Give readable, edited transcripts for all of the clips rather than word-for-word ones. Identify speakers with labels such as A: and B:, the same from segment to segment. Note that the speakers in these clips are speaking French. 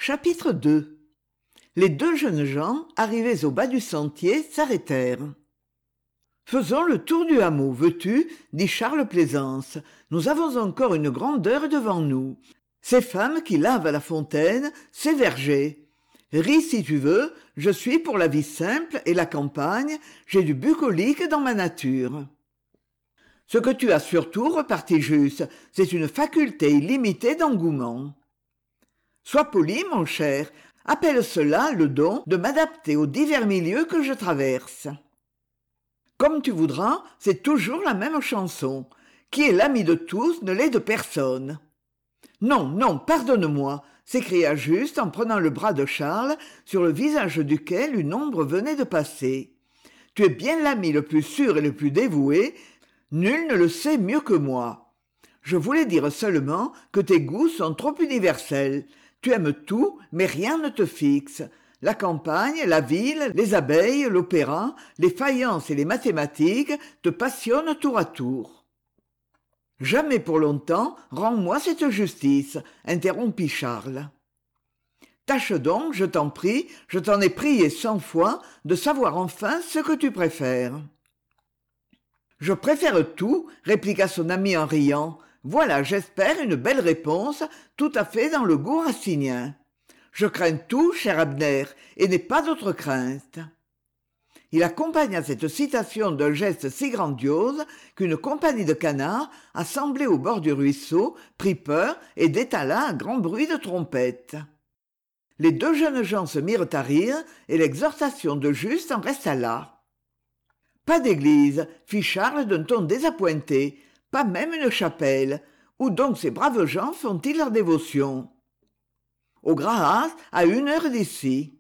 A: Chapitre 2. Les deux jeunes gens, arrivés au bas du sentier, s'arrêtèrent. « Faisons le tour du hameau, veux-tu » dit Charles Plaisance. « Nous avons encore une grande heure devant nous. Ces femmes qui lavent à la fontaine, ces vergers. Ris si tu veux, je suis pour la vie simple et la campagne, j'ai du bucolique dans ma nature. » Ce que tu as surtout, repartit Juste, c'est une faculté illimitée d'engouement. Sois poli, mon cher, appelle cela le don de m'adapter aux divers milieux que je traverse. Comme tu voudras, c'est toujours la même chanson. Qui est l'ami de tous ne l'est de personne. Non, non, pardonne-moi, s'écria Juste en prenant le bras de Charles, sur le visage duquel une ombre venait de passer. Tu es bien l'ami le plus sûr et le plus dévoué, nul ne le sait mieux que moi. Je voulais dire seulement que tes goûts sont trop universels. Tu aimes tout, mais rien ne te fixe. La campagne, la ville, les abeilles, l'opéra, les faïences et les mathématiques te passionnent tour à tour. Jamais pour longtemps, rends-moi cette justice, interrompit Charles. Tâche donc, je t'en prie, je t'en ai prié 100 fois, de savoir enfin ce que tu préfères. Je préfère tout, répliqua son ami en riant. Voilà, j'espère, une belle réponse, tout à fait dans le goût racinien. Je crains tout, cher Abner, et n'ai pas d'autre crainte. Il accompagna cette citation d'un geste si grandiose qu'une compagnie de canards, assemblée au bord du ruisseau, prit peur et détala un grand bruit de trompette. Les deux jeunes gens se mirent à rire, et l'exhortation de Juste en resta là. « Pas d'église, fit Charles d'un ton désappointé, pas même une chapelle. Où donc ces braves gens font-ils leur dévotion ? Au Graas, à 1 heure d'ici.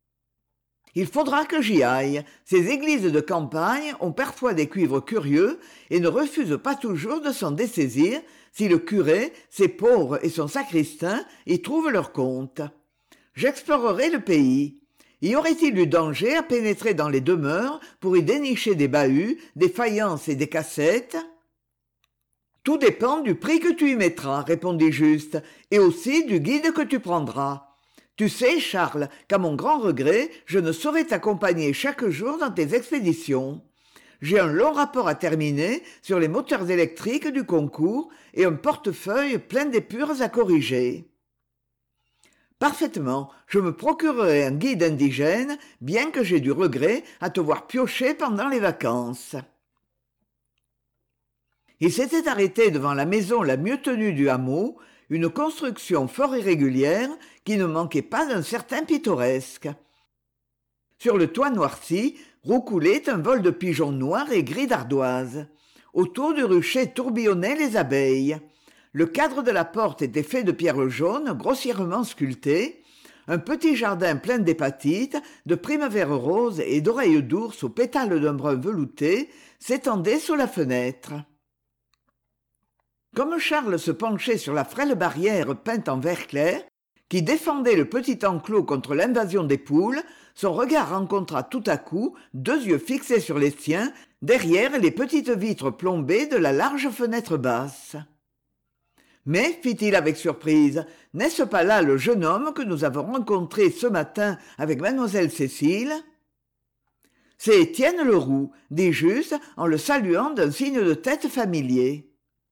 A: Il faudra que j'y aille. Ces églises de campagne ont parfois des cuivres curieux et ne refusent pas toujours de s'en dessaisir si le curé, ses pauvres et son sacristain y trouvent leur compte. J'explorerai le pays. Y aurait-il du danger à pénétrer dans les demeures pour y dénicher des bahuts, des faïences et des cassettes ? Tout dépend du prix que tu y mettras, répondit Juste, et aussi du guide que tu prendras. Tu sais, Charles, qu'à mon grand regret, je ne saurais t'accompagner chaque jour dans tes expéditions. J'ai un long rapport à terminer sur les moteurs électriques du concours et un portefeuille plein d'épures à corriger. Parfaitement, je me procurerai un guide indigène, bien que j'aie du regret à te voir piocher pendant les vacances. Il s'était arrêté devant la maison la mieux tenue du hameau, une construction fort irrégulière qui ne manquait pas d'un certain pittoresque. Sur le toit noirci roucoulait un vol de pigeons noirs et gris d'ardoise. Autour du rucher tourbillonnaient les abeilles. Le cadre de la porte était fait de pierre jaune grossièrement sculptée. Un petit jardin plein d'hépatites, de primevères roses et d'oreilles d'ours aux pétales d'un brun velouté s'étendait sous la fenêtre. Comme Charles se penchait sur la frêle barrière peinte en vert clair, qui défendait le petit enclos contre l'invasion des poules, son regard rencontra tout à coup 2 yeux fixés sur les siens, derrière les petites vitres plombées de la large fenêtre basse. « Mais, fit-il avec surprise, n'est-ce pas là le jeune homme que nous avons rencontré ce matin avec mademoiselle Cécile ?»« C'est Étienne Leroux, dit Juste en le saluant d'un signe de tête familier. »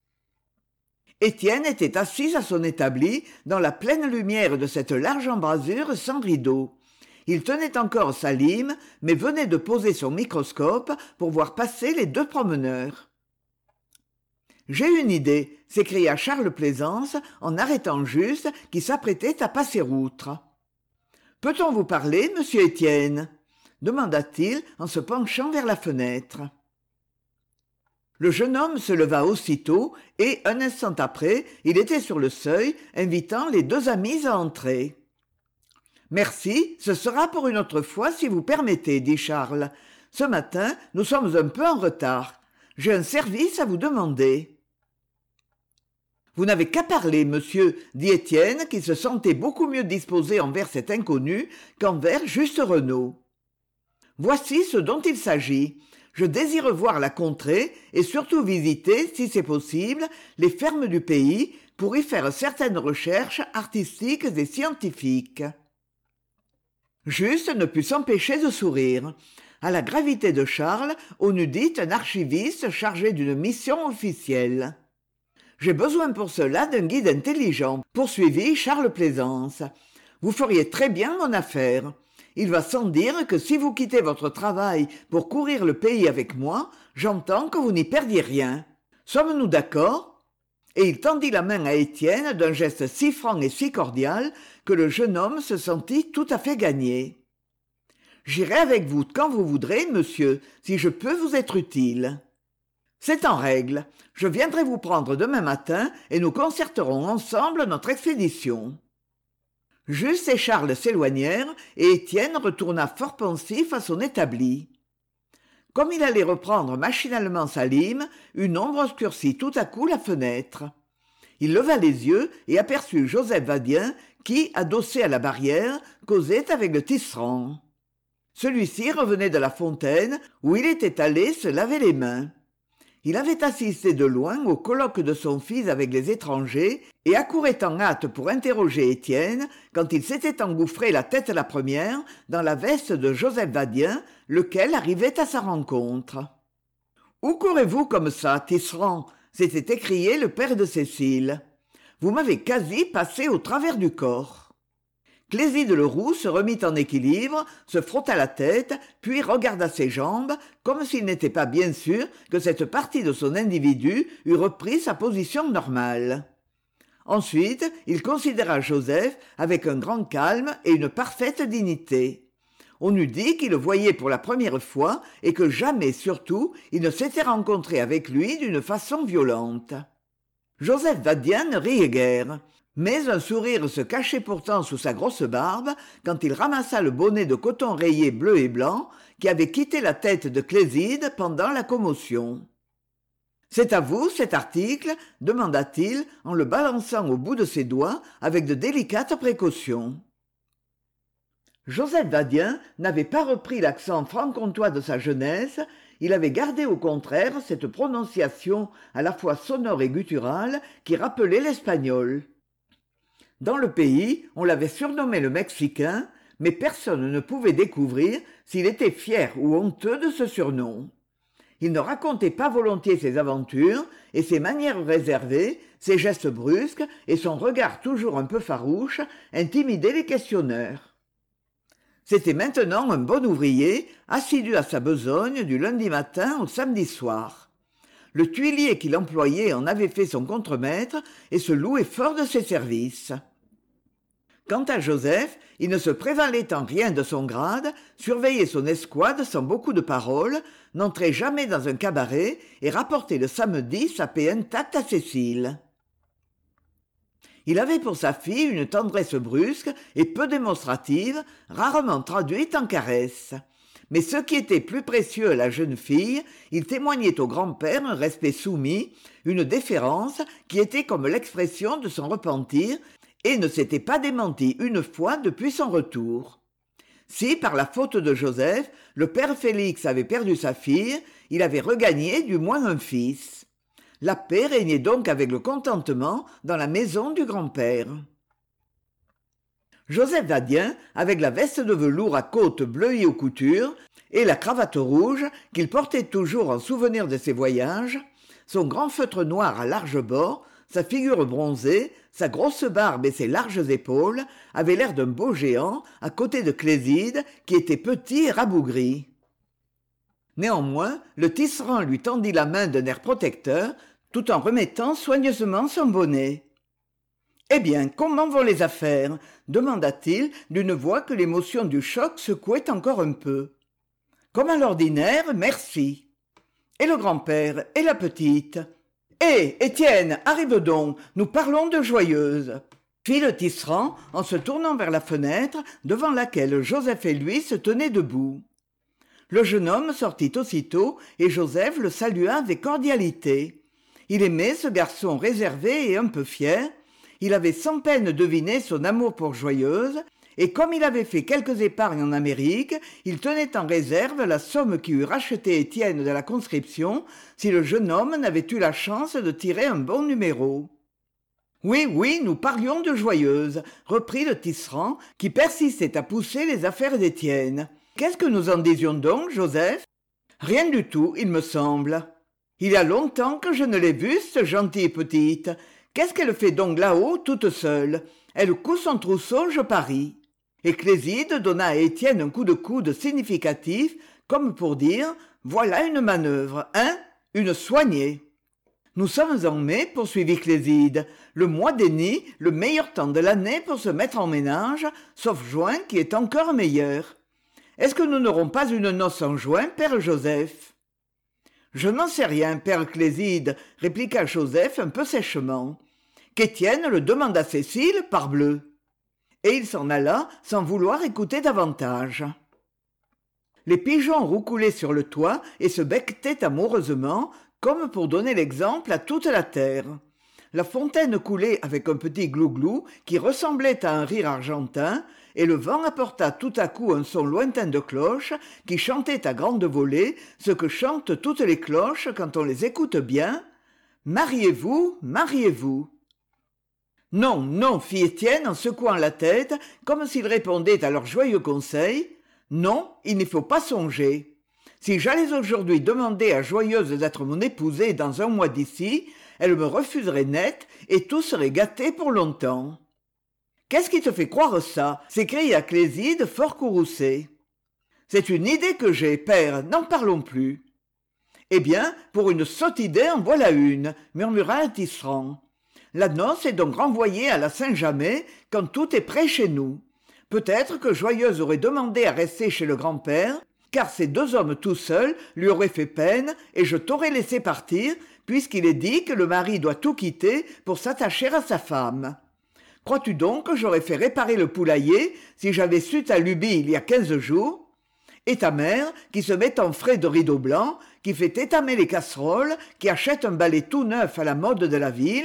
A: Étienne était assis à son établi, dans la pleine lumière de cette large embrasure sans rideau. Il tenait encore sa lime, mais venait de poser son microscope pour voir passer les 2 promeneurs. « J'ai une idée !» s'écria Charles Plaisance en arrêtant Juste qui s'apprêtait à passer outre. « Peut-on vous parler, monsieur Étienne ?» demanda-t-il en se penchant vers la fenêtre. Le jeune homme se leva aussitôt et, un instant après, il était sur le seuil, invitant les 2 amis à entrer. « Merci, ce sera pour une autre fois si vous permettez, dit Charles. Ce matin, nous sommes un peu en retard. J'ai un service à vous demander. » « Vous n'avez qu'à parler, monsieur, dit Étienne, qui se sentait beaucoup mieux disposé envers cet inconnu qu'envers Juste Renaud. Voici ce dont il s'agit. Je désire voir la contrée et surtout visiter, si c'est possible, les fermes du pays, pour y faire certaines recherches artistiques et scientifiques. Juste ne put s'empêcher de sourire. À la gravité de Charles, on eût dit un archiviste chargé d'une mission officielle. « J'ai besoin pour cela d'un guide intelligent, poursuivit Charles Plaisance. Vous feriez très bien mon affaire. Il va sans dire que si vous quittez votre travail pour courir le pays avec moi, j'entends que vous n'y perdiez rien. Sommes-nous d'accord ?» Et il tendit la main à Étienne d'un geste si franc et si cordial que le jeune homme se sentit tout à fait gagné. « J'irai avec vous quand vous voudrez, monsieur, si je peux vous être utile. »« C'est en règle. Je viendrai vous prendre demain matin et nous concerterons ensemble notre expédition. » Juste et Charles s'éloignèrent et Étienne retourna fort pensif à son établi. Comme il allait reprendre machinalement sa lime, une ombre obscurcit tout à coup la fenêtre. Il leva les yeux et aperçut Joseph Vadien qui, adossé à la barrière, causait avec le tisserand. Celui-ci revenait de la fontaine où il était allé se laver les mains. Il avait assisté de loin au colloque de son fils avec les étrangers et accourait en hâte pour interroger Étienne quand il s'était engouffré la tête la première dans la veste de Joseph Vadien, lequel arrivait à sa rencontre. « Où courez-vous comme ça, tisserand ?» s'était écrié le père de Cécile. « Vous m'avez quasi passé au travers du corps. » Cléside Leroux se remit en équilibre, se frotta la tête, puis regarda ses jambes, comme s'il n'était pas bien sûr que cette partie de son individu eût repris sa position normale. Ensuite, il considéra Joseph avec un grand calme et une parfaite dignité. On eût dit qu'il le voyait pour la première fois et que jamais, surtout, il ne s'était rencontré avec lui d'une façon violente. Joseph Vadien ne riait guère. Mais un sourire se cachait pourtant sous sa grosse barbe quand il ramassa le bonnet de coton rayé bleu et blanc qui avait quitté la tête de Cléside pendant la commotion. « C'est à vous, cet article ?» demanda-t-il en le balançant au bout de ses doigts avec de délicates précautions. Joseph Vadien n'avait pas repris l'accent franc-comtois de sa jeunesse, il avait gardé au contraire cette prononciation à la fois sonore et gutturale qui rappelait l'espagnol. Dans le pays, on l'avait surnommé le Mexicain, mais personne ne pouvait découvrir s'il était fier ou honteux de ce surnom. Il ne racontait pas volontiers ses aventures, et ses manières réservées, ses gestes brusques et son regard toujours un peu farouche intimidaient les questionneurs. C'était maintenant un bon ouvrier, assidu à sa besogne du lundi matin au samedi soir. Le tuilier qu'il employait en avait fait son contremaître et se louait fort de ses services. Quant à Joseph, il ne se prévalait en rien de son grade, surveillait son escouade sans beaucoup de paroles, n'entrait jamais dans un cabaret et rapportait le samedi sa paie intacte à Cécile. Il avait pour sa fille une tendresse brusque et peu démonstrative, rarement traduite en caresses. Mais ce qui était plus précieux à la jeune fille, il témoignait au grand-père un respect soumis, une déférence qui était comme l'expression de son repentir et ne s'était pas démenti une fois depuis son retour. Si, par la faute de Joseph, le père Félix avait perdu sa fille, il avait regagné du moins un fils. La paix régnait donc avec le contentement dans la maison du grand-père. Joseph Vadien, avec la veste de velours à côtes bleuies aux coutures et la cravate rouge qu'il portait toujours en souvenir de ses voyages, son grand feutre noir à larges bords, sa figure bronzée, sa grosse barbe et ses larges épaules avaient l'air d'un beau géant à côté de Cléside qui était petit et rabougri. Néanmoins, le tisserand lui tendit la main d'un air protecteur tout en remettant soigneusement son bonnet. « Eh bien, comment vont les affaires ?» demanda-t-il d'une voix que l'émotion du choc secouait encore un peu. « Comme à l'ordinaire, merci. »« Et le grand-père, et la petite ?»« Hé, Étienne, arrive donc, nous parlons de Joyeuse !» fit le tisserand en se tournant vers la fenêtre devant laquelle Joseph et lui se tenaient debout. Le jeune homme sortit aussitôt et Joseph le salua avec cordialité. Il aimait ce garçon réservé et un peu fier. Il avait sans peine deviné son amour pour Joyeuse, et comme il avait fait quelques épargnes en Amérique, il tenait en réserve la somme qui eût racheté Étienne de la conscription si le jeune homme n'avait eu la chance de tirer un bon numéro. Oui, oui, nous parlions de Joyeuse, reprit le tisserand, qui persistait à pousser les affaires d'Étienne. Qu'est-ce que nous en disions donc, Joseph? Rien du tout, il me semble. Il y a longtemps que je ne l'ai vue, cette gentille petite. Qu'est-ce qu'elle fait donc là-haut, toute seule? Elle coud son trousseau, je parie. Et Cléside donna à Étienne un coup de coude significatif, comme pour dire « Voilà une manœuvre, hein? Une soignée !» Nous sommes en mai, poursuivit Cléside, le mois des nids, le meilleur temps de l'année pour se mettre en ménage, sauf juin qui est encore meilleur. Est-ce que nous n'aurons pas une noce en juin, père Joseph? Je n'en sais rien, père Cléside, répliqua Joseph un peu sèchement. Qu'Étienne le demande à Cécile, parbleu. Et il s'en alla sans vouloir écouter davantage. Les pigeons roucoulaient sur le toit et se becquetaient amoureusement, comme pour donner l'exemple à toute la terre. La fontaine coulait avec un petit glouglou qui ressemblait à un rire argentin, et le vent apporta tout à coup un son lointain de cloches qui chantait à grande volée ce que chantent toutes les cloches quand on les écoute bien. « Mariez-vous, mariez-vous !» Non, non, fit Étienne en secouant la tête, comme s'il répondait à leurs joyeux conseils. Non, il n'y faut pas songer. Si j'allais aujourd'hui demander à Joyeuse d'être mon épousée dans un mois d'ici, elle me refuserait net et tout serait gâté pour longtemps. Qu'est-ce qui te fait croire ça? S'écria Cléside fort courroucé. C'est une idée que j'ai, père, n'en parlons plus. Eh bien, pour une sotte idée en voilà une, murmura un tisserand. La noce est donc renvoyée à la Saint-Jamais quand tout est prêt chez nous. Peut-être que Joyeuse aurait demandé à rester chez le grand-père, car ces deux hommes tout seuls lui auraient fait peine et je t'aurais laissé partir, puisqu'il est dit que le mari doit tout quitter pour s'attacher à sa femme. Crois-tu donc que j'aurais fait réparer le poulailler si j'avais su ta lubie il y a 15 jours? Et ta mère, qui se met en frais de rideaux blancs, qui fait étamer les casseroles, qui achète un balai tout neuf à la mode de la ville?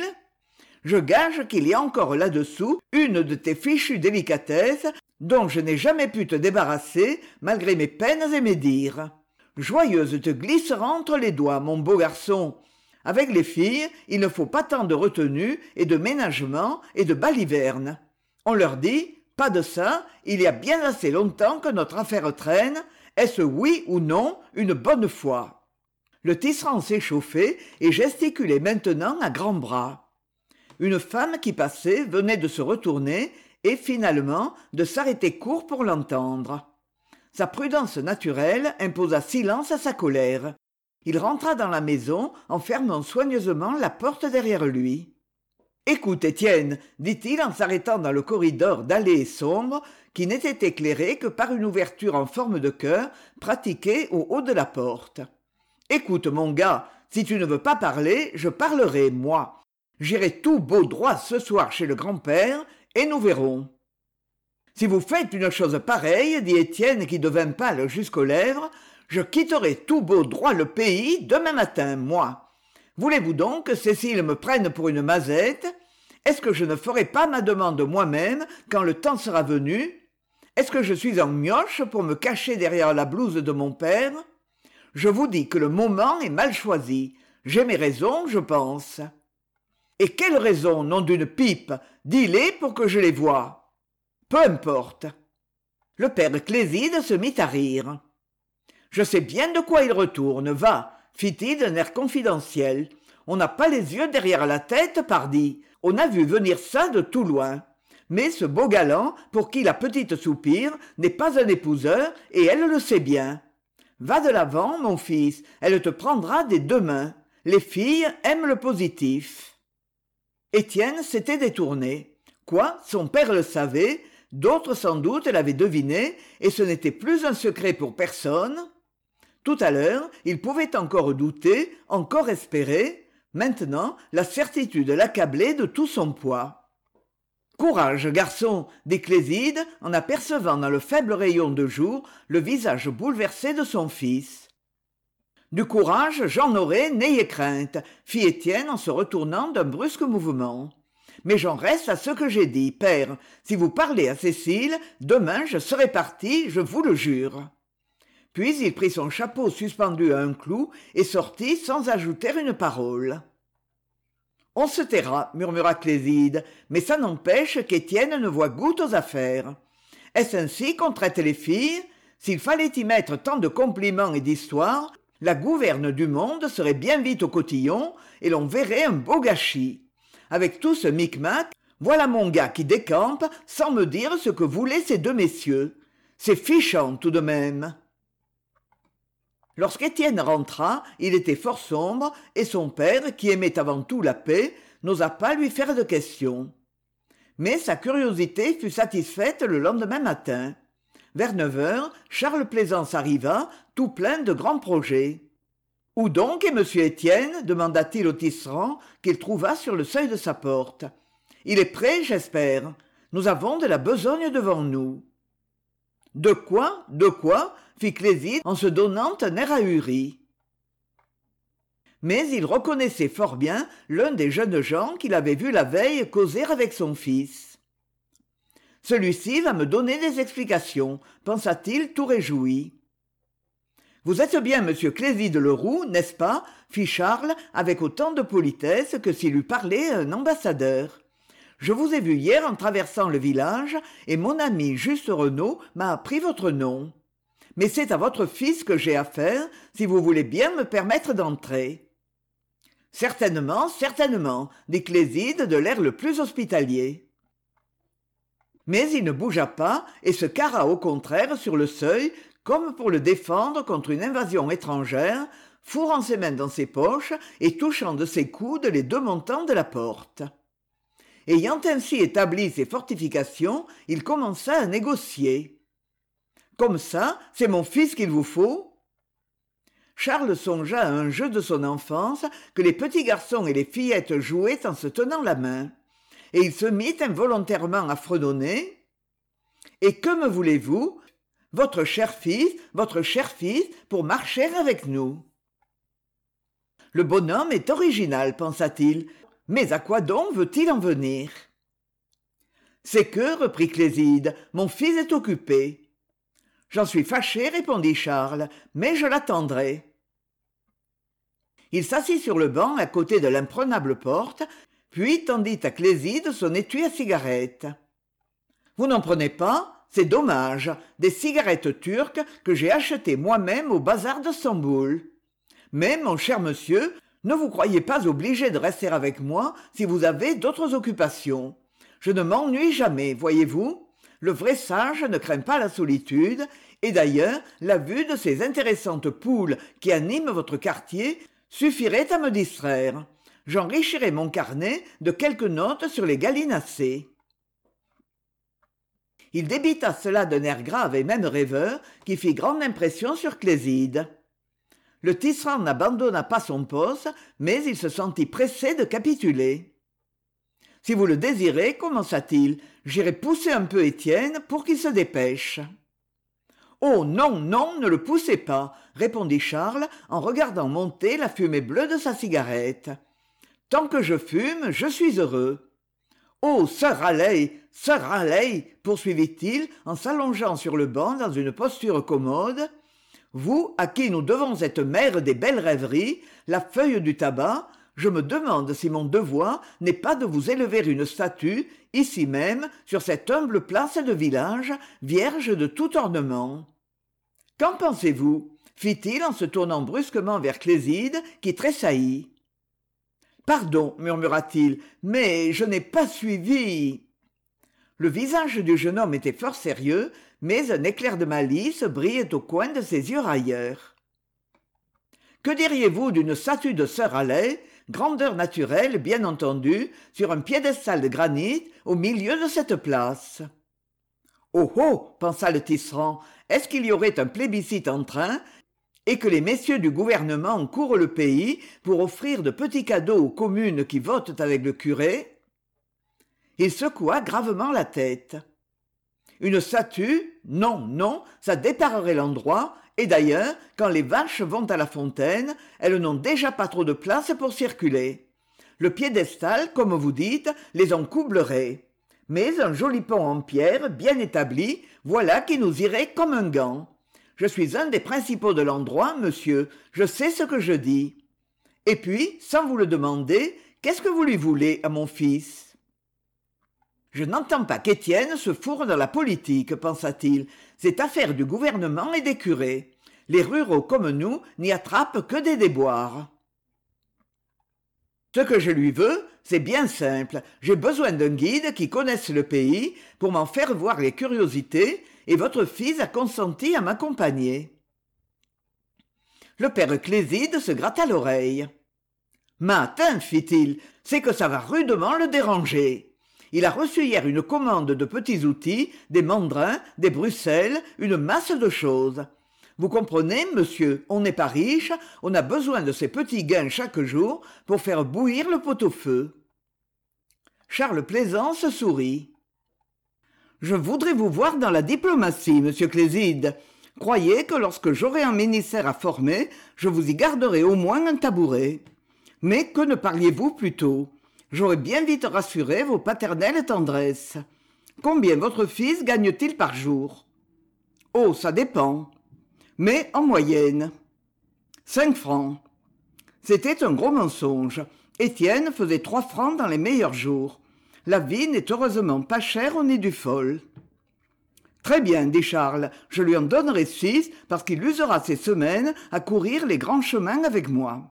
A: Je gage qu'il y a encore là-dessous une de tes fichues délicatesses dont je n'ai jamais pu te débarrasser malgré mes peines et mes dires. Joyeuse te glissera entre les doigts, mon beau garçon. Avec les filles, il ne faut pas tant de retenue et de ménagement et de balivernes. On leur dit, pas de ça, il y a bien assez longtemps que notre affaire traîne, est-ce oui ou non une bonne foi? Le tisserand s'échauffait et gesticulait maintenant à grands bras. Une femme qui passait venait de se retourner et finalement de s'arrêter court pour l'entendre. Sa prudence naturelle imposa silence à sa colère. Il rentra dans la maison en fermant soigneusement la porte derrière lui. « Écoute, Étienne, dit-il en s'arrêtant dans le corridor dallé sombre qui n'était éclairé que par une ouverture en forme de cœur pratiquée au haut de la porte. « Écoute, mon gars, si tu ne veux pas parler, je parlerai, moi. J'irai tout beau droit ce soir chez le grand-père et nous verrons. » « Si vous faites une chose pareille, dit Étienne qui devint pâle jusqu'aux lèvres, je quitterai tout beau droit le pays demain matin, moi. Voulez-vous donc que Cécile me prenne pour une mazette? Est-ce que je ne ferai pas ma demande moi-même quand le temps sera venu? Est-ce que je suis en mioche pour me cacher derrière la blouse de mon père? Je vous dis que le moment est mal choisi. J'ai mes raisons, je pense. Et quelles raisons, nom d'une pipe? Dis-les pour que je les voie. Peu importe. Le père Cléside se mit à rire. Je sais bien de quoi il retourne, va, fit-il d'un air confidentiel. On n'a pas les yeux derrière la tête, pardi. On a vu venir ça de tout loin. Mais ce beau galant, pour qui la petite soupire, n'est pas un épouseur, et elle le sait bien. Va de l'avant, mon fils, elle te prendra des deux mains. Les filles aiment le positif. Étienne s'était détourné. Quoi, son père le savait, d'autres sans doute l'avaient deviné, et ce n'était plus un secret pour personne. Tout à l'heure, il pouvait encore douter, encore espérer. Maintenant, la certitude l'accablait de tout son poids. « Courage, garçon !» dit Cléside en apercevant dans le faible rayon de jour le visage bouleversé de son fils. « Du courage, j'en aurai, n'ayez crainte !» fit Étienne en se retournant d'un brusque mouvement. « Mais j'en reste à ce que j'ai dit, père. Si vous parlez à Cécile, demain je serai parti, je vous le jure. » Puis il prit son chapeau suspendu à un clou et sortit sans ajouter une parole. On se taira, murmura Cléside, mais ça n'empêche qu'Étienne ne voit goutte aux affaires. Est-ce ainsi qu'on traite les filles? S'il fallait y mettre tant de compliments et d'histoires, la gouverne du monde serait bien vite au cotillon et l'on verrait un beau gâchis. Avec tout ce micmac, voilà mon gars qui décampe sans me dire ce que voulaient ces deux messieurs. C'est fichant tout de même. Lorsqu'Étienne rentra, il était fort sombre, et son père, qui aimait avant tout la paix, n'osa pas lui faire de questions. Mais sa curiosité fut satisfaite le lendemain matin. Vers 9 heures, Charles Plaisance arriva, tout plein de grands projets. « Où donc est monsieur Étienne ?» demanda-t-il au tisserand, qu'il trouva sur le seuil de sa porte. « Il est prêt, j'espère. Nous avons de la besogne devant nous. »« De quoi ? De quoi ?» fit Cléside en se donnant un air ahuri. Mais il reconnaissait fort bien l'un des jeunes gens qu'il avait vu la veille causer avec son fils. « Celui-ci va me donner des explications, pensa-t-il tout réjoui. « Vous êtes bien monsieur Cléside Leroux, n'est-ce pas ?» fit Charles avec autant de politesse que s'il eût parlé à un ambassadeur. « Je vous ai vu hier en traversant le village et mon ami Juste Renaud m'a appris votre nom. Mais c'est à votre fils que j'ai affaire, si vous voulez bien me permettre d'entrer. »« Certainement, certainement, » dit Cléside de l'air le plus hospitalier. Mais il ne bougea pas et se carra au contraire sur le seuil, comme pour le défendre contre une invasion étrangère, fourrant ses mains dans ses poches et touchant de ses coudes les deux montants de la porte. Ayant ainsi établi ses fortifications, il commença à négocier. « Comme ça, c'est mon fils qu'il vous faut ?» Charles songea à un jeu de son enfance que les petits garçons et les fillettes jouaient en se tenant la main, et il se mit involontairement à fredonner. « Et que me voulez-vous ? Votre cher fils, pour marcher avec nous. » Le bonhomme est original, pensa-t-il, mais à quoi donc veut-il en venir ? « C'est que, reprit Cléside, mon fils est occupé. » « J'en suis fâché, répondit Charles, mais je l'attendrai. » Il s'assit sur le banc à côté de l'imprenable porte, puis tendit à Cléside son étui à cigarettes. « Vous n'en prenez pas ? C'est dommage, des cigarettes turques que j'ai achetées moi-même au bazar de Stamboul. Mais, mon cher monsieur, ne vous croyez pas obligé de rester avec moi si vous avez d'autres occupations. Je ne m'ennuie jamais, voyez-vous. Le vrai sage ne craint pas la solitude, et d'ailleurs, la vue de ces intéressantes poules qui animent votre quartier suffirait à me distraire. J'enrichirai mon carnet de quelques notes sur les gallinacés. » Il débita cela d'un air grave et même rêveur qui fit grande impression sur Cléside. Le tisserand n'abandonna pas son poste, mais il se sentit pressé de capituler. « Si vous le désirez, commença-t-il, j'irai pousser un peu Étienne pour qu'il se dépêche. »« Oh non, non, ne le poussez pas, » répondit Charles en regardant monter la fumée bleue de sa cigarette. « Tant que je fume, je suis heureux. »« Oh, Sir Raleigh, poursuivit-il en s'allongeant sur le banc dans une posture commode, « vous, à qui nous devons cette mère des belles rêveries, la feuille du tabac, je me demande si mon devoir n'est pas de vous élever une statue, ici même, sur cette humble place de village, vierge de tout ornement. Qu'en pensez-vous ? Fit-il en se tournant brusquement vers Cléside, qui tressaillit. « Pardon, murmura-t-il, mais je n'ai pas suivi. » Le visage du jeune homme était fort sérieux, mais un éclair de malice brillait au coin de ses yeux railleurs. « Que diriez-vous d'une statue de Sir Raleigh, grandeur naturelle, bien entendu, sur un piédestal de granit, au milieu de cette place ?» « Oh oh !» pensa le tisserand, « est-ce qu'il y aurait un plébiscite en train et que les messieurs du gouvernement courent le pays pour offrir de petits cadeaux aux communes qui votent avec le curé ?» Il secoua gravement la tête. « Une statue ? Non, non, ça déparerait l'endroit, et d'ailleurs, quand les vaches vont à la fontaine, elles n'ont déjà pas trop de place pour circuler. Le piédestal, comme vous dites, les en coublerait. Mais un joli pont en pierre, bien établi, voilà qui nous irait comme un gant. Je suis un des principaux de l'endroit, monsieur, je sais ce que je dis. Et puis, sans vous le demander, qu'est-ce que vous lui voulez à mon fils ? Je n'entends pas qu'Étienne se fourre dans la politique, pensa-t-il. C'est affaire du gouvernement et des curés. Les ruraux comme nous n'y attrapent que des déboires. Ce que je lui veux, c'est bien simple. J'ai besoin d'un guide qui connaisse le pays pour m'en faire voir les curiosités, et votre fils a consenti à m'accompagner. Le père Cléside se gratta l'oreille. « Matin, fit-il, c'est que ça va rudement le déranger. Il a reçu hier une commande de petits outils, des mandrins, des bruxelles, une masse de choses. Vous comprenez, monsieur, on n'est pas riche, on a besoin de ces petits gains chaque jour pour faire bouillir le pot-au-feu. » Charles Plaisance sourit. « Je voudrais vous voir dans la diplomatie, monsieur Cléside. Croyez que lorsque j'aurai un ministère à former, je vous y garderai au moins un tabouret. Mais que ne parliez-vous plutôt ? J'aurais bien vite rassuré vos paternelles tendresses. Combien votre fils gagne-t-il par jour ? Oh, ça dépend. Mais en moyenne. 5 francs. C'était un gros mensonge. Étienne faisait 3 francs dans les meilleurs jours. La vie n'est heureusement pas chère au nez du fol. Très bien, dit Charles, je lui en donnerai 6 parce qu'il usera ses semaines à courir les grands chemins avec moi.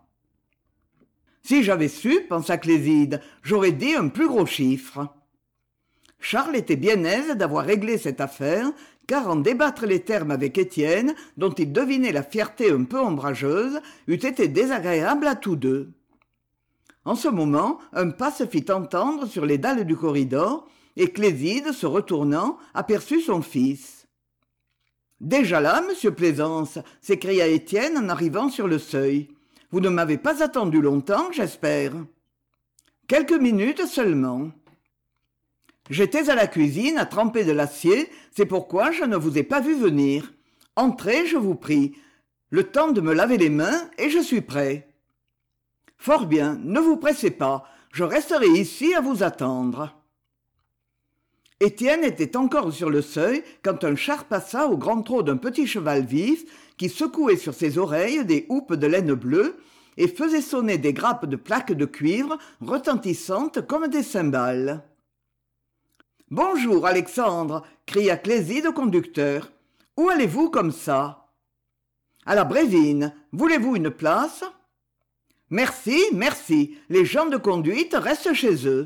A: Si j'avais su, pensa Cléside, j'aurais dit un plus gros chiffre. Charles était bien aise d'avoir réglé cette affaire, car en débattre les termes avec Étienne, dont il devinait la fierté un peu ombrageuse, eût été désagréable à tous deux. En ce moment, un pas se fit entendre sur les dalles du corridor, et Cléside, se retournant, aperçut son fils. « Déjà là, monsieur Plaisance !» s'écria Étienne en arrivant sur le seuil. « Vous ne m'avez pas attendu longtemps, j'espère. » « Quelques minutes seulement. » « J'étais à la cuisine à tremper de l'acier, c'est pourquoi je ne vous ai pas vu venir. Entrez, je vous prie. Le temps de me laver les mains et je suis prêt. »« Fort bien, ne vous pressez pas, je resterai ici à vous attendre. » Étienne était encore sur le seuil quand un char passa au grand trot d'un petit cheval vif qui secouait sur ses oreilles des houppes de laine bleue et faisait sonner des grappes de plaques de cuivre retentissantes comme des cymbales. « Bonjour, Alexandre !» cria Cléside au conducteur. « Où allez-vous comme ça ?»« À la Brévine. Voulez-vous une place ?»« Merci, merci. Les gens de conduite restent chez eux. »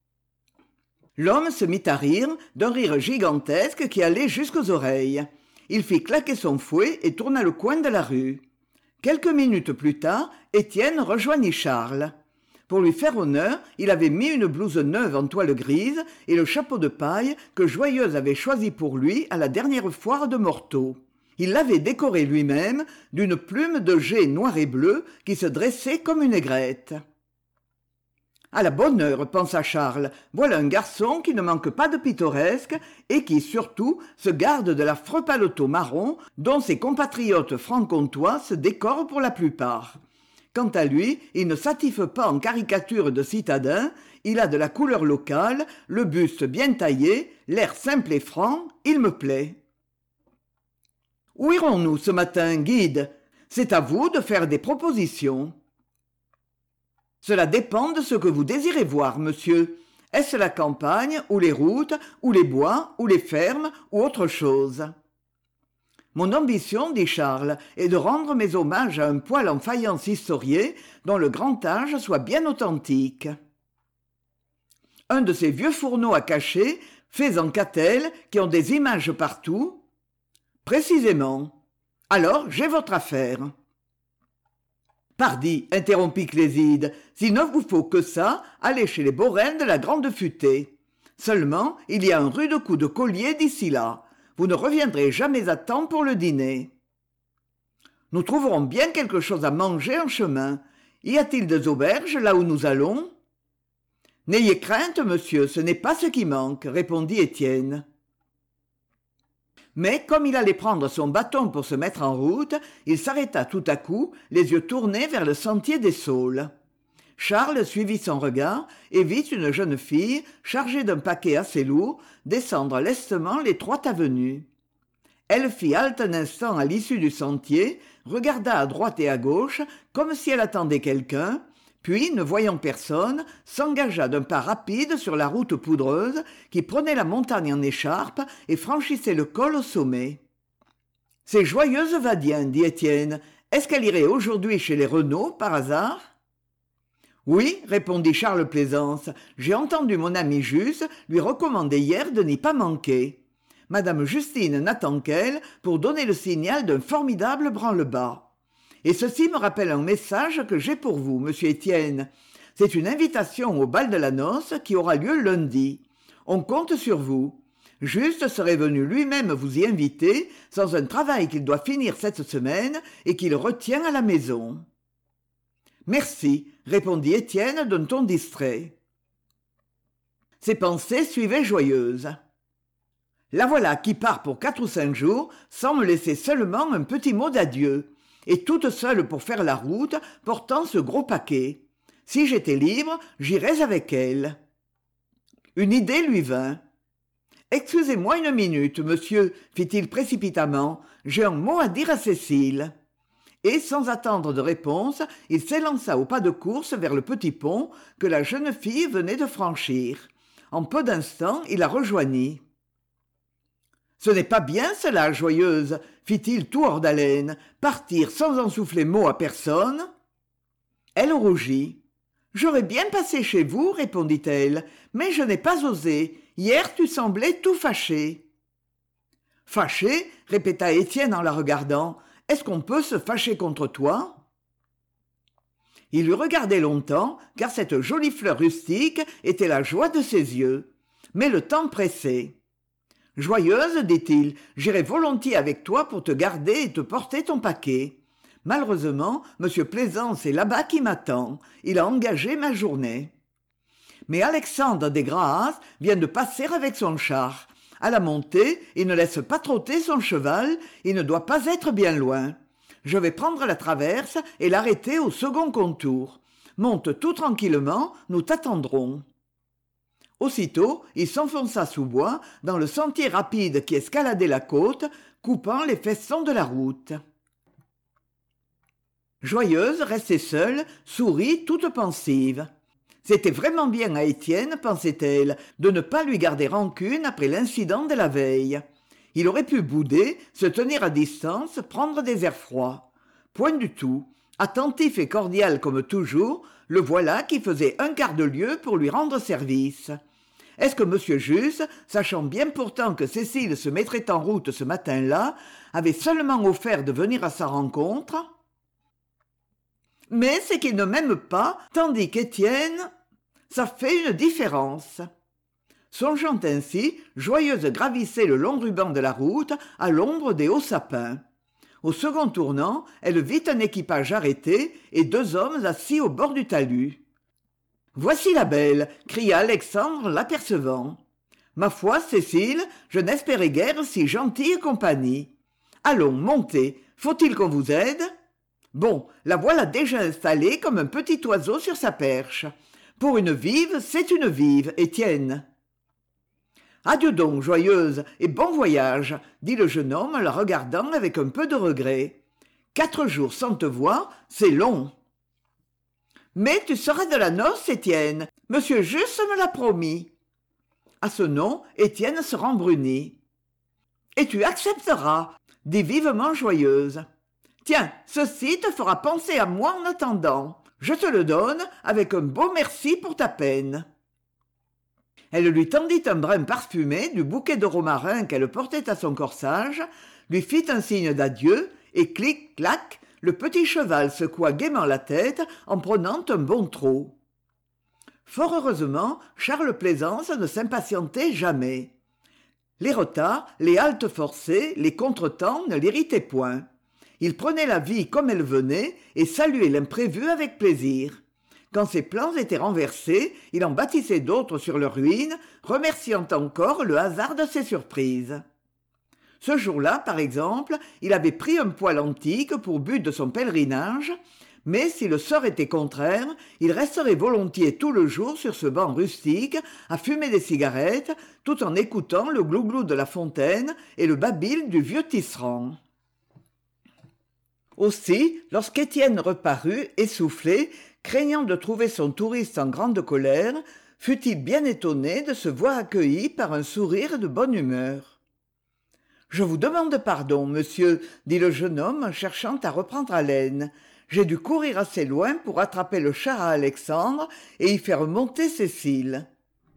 A: L'homme se mit à rire, d'un rire gigantesque qui allait jusqu'aux oreilles. Il fit claquer son fouet et tourna le coin de la rue. Quelques minutes plus tard, Étienne rejoignit Charles. Pour lui faire honneur, il avait mis une blouse neuve en toile grise et le chapeau de paille que Joyeuse avait choisi pour lui à la dernière foire de Morteau. Il l'avait décoré lui-même d'une plume de jais noir et bleu qui se dressait comme une aigrette. « À la bonne heure, pensa Charles, voilà un garçon qui ne manque pas de pittoresque et qui, surtout, se garde de l'affreux paletot marron dont ses compatriotes franc-comtois se décorent pour la plupart. Quant à lui, il ne s'attife pas en caricature de citadin, il a de la couleur locale, le buste bien taillé, l'air simple et franc, il me plaît. »« Où irons-nous ce matin, guide ? C'est à vous de faire des propositions. » « Cela dépend de ce que vous désirez voir, monsieur. Est-ce la campagne, ou les routes, ou les bois, ou les fermes, ou autre chose ? » « Mon ambition, dit Charles, est de rendre mes hommages à un poêle en faïence historié dont le grand âge soit bien authentique. Un de ces vieux fourneaux à cacher, faits en catel, qui ont des images partout ? Précisément. Alors, j'ai votre affaire. » Pardi, interrompit Cléside, s'il ne vous faut que ça, allez chez les Borel de la Grande Futée. Seulement, il y a un rude coup de collier d'ici là. Vous ne reviendrez jamais à temps pour le dîner. Nous trouverons bien quelque chose à manger en chemin. Y a-t-il des auberges là où nous allons ? N'ayez crainte, monsieur, ce n'est pas ce qui manque, répondit Étienne. Mais comme il allait prendre son bâton pour se mettre en route, il s'arrêta tout à coup, les yeux tournés vers le sentier des Saules. Charles suivit son regard et vit une jeune fille, chargée d'un paquet assez lourd, descendre lestement l'étroite avenue. Elle fit halte un instant à l'issue du sentier, regarda à droite et à gauche, comme si elle attendait quelqu'un, puis, ne voyant personne, s'engagea d'un pas rapide sur la route poudreuse qui prenait la montagne en écharpe et franchissait le col au sommet. « C'est Joyeuse va-t-bien, dit Étienne. Est-ce qu'elle irait aujourd'hui chez les Renaud, par hasard ?» Oui, répondit Charles Plaisance, j'ai entendu mon ami Juste lui recommander hier de n'y pas manquer. Madame Justine n'attend qu'elle pour donner le signal d'un formidable branle-bas. Et ceci me rappelle un message que j'ai pour vous, monsieur Étienne. C'est une invitation au bal de la noce qui aura lieu lundi. On compte sur vous. Juste serait venu lui-même vous y inviter, sans un travail qu'il doit finir cette semaine et qu'il retient à la maison. Merci, répondit Étienne d'un ton distrait. Ses pensées suivaient Joyeuse. La voilà qui part pour 4 ou 5 jours, sans me laisser seulement un petit mot d'adieu, et toute seule pour faire la route, portant ce gros paquet. Si j'étais libre, j'irais avec elle. Une idée lui vint. « Excusez-moi une minute, monsieur, fit-il précipitamment, j'ai un mot à dire à Cécile. » Et, sans attendre de réponse, il s'élança au pas de course vers le petit pont que la jeune fille venait de franchir. En peu d'instants, il la rejoignit. « Ce n'est pas bien cela, Joyeuse, fit-il tout hors d'haleine, partir sans en souffler mot à personne. » Elle rougit. « J'aurais bien passé chez vous, répondit-elle, mais je n'ai pas osé. Hier, tu semblais tout fâché. »« Fâché ?» répéta Étienne en la regardant. « Est-ce qu'on peut se fâcher contre toi ?» Il lui regardait longtemps, car cette jolie fleur rustique était la joie de ses yeux. Mais le temps pressait. « Joyeuse, dit-il, j'irai volontiers avec toi pour te garder et te porter ton paquet. Malheureusement, M. Plaisance est là-bas qui m'attend. Il a engagé ma journée. Mais Alexandre des Graasses vient de passer avec son char. À la montée, il ne laisse pas trotter son cheval, il ne doit pas être bien loin. Je vais prendre la traverse et l'arrêter au second contour. Monte tout tranquillement, nous t'attendrons. » Aussitôt, il s'enfonça sous bois dans le sentier rapide qui escaladait la côte, coupant les festons de la route. Joyeuse, restée seule, sourit toute pensive. C'était vraiment bien à Étienne, pensait-elle, de ne pas lui garder rancune après l'incident de la veille. Il aurait pu bouder, se tenir à distance, prendre des airs froids. Point du tout. Attentif et cordial comme toujours, le voilà qui faisait un quart de lieue pour lui rendre service. Est-ce que M. Juste, sachant bien pourtant que Cécile se mettrait en route ce matin-là, avait seulement offert de venir à sa rencontre ? Mais c'est qu'il ne m'aime pas, tandis qu'Étienne... Ça fait une différence. Songeant ainsi, Joyeuse gravissait le long ruban de la route à l'ombre des hauts sapins. Au second tournant, elle vit un équipage arrêté et 2 hommes assis au bord du talus. « Voici la belle !» cria Alexandre l'apercevant. « Ma foi, Cécile, je n'espérais guère si gentille compagnie. Allons, montez, faut-il qu'on vous aide ? Bon, la voilà déjà installée comme un petit oiseau sur sa perche. Pour une vive, c'est une vive, Étienne. »« Adieu donc, Joyeuse, et bon voyage, » dit le jeune homme en la regardant avec un peu de regret. « 4 jours sans te voir, c'est long. »« Mais tu seras de la noce, Étienne. Monsieur Juste me l'a promis. » À ce nom, Étienne se rembrunit. « Et tu accepteras, » dit vivement Joyeuse. « Tiens, ceci te fera penser à moi en attendant. Je te le donne avec un beau merci pour ta peine. » Elle lui tendit un brin parfumé du bouquet de romarin qu'elle portait à son corsage, lui fit un signe d'adieu, et clic-clac, le petit cheval secoua gaiement la tête en prenant un bon trot. Fort heureusement, Charles Plaisance ne s'impatientait jamais. Les retards, les haltes forcées, les contretemps ne l'irritaient point. Il prenait la vie comme elle venait et saluait l'imprévu avec plaisir. Quand ses plans étaient renversés, il en bâtissait d'autres sur leurs ruines, remerciant encore le hasard de ses surprises. Ce jour-là, par exemple, il avait pris un poêle antique pour but de son pèlerinage, mais si le sort était contraire, il resterait volontiers tout le jour sur ce banc rustique à fumer des cigarettes, tout en écoutant le glouglou de la fontaine et le babil du vieux tisserand. Aussi, lorsqu'Étienne reparut, essoufflé, craignant de trouver son touriste en grande colère, fut-il bien étonné de se voir accueilli par un sourire de bonne humeur. « Je vous demande pardon, monsieur, dit le jeune homme en cherchant à reprendre haleine. J'ai dû courir assez loin pour attraper le char à Alexandre et y faire monter Cécile. »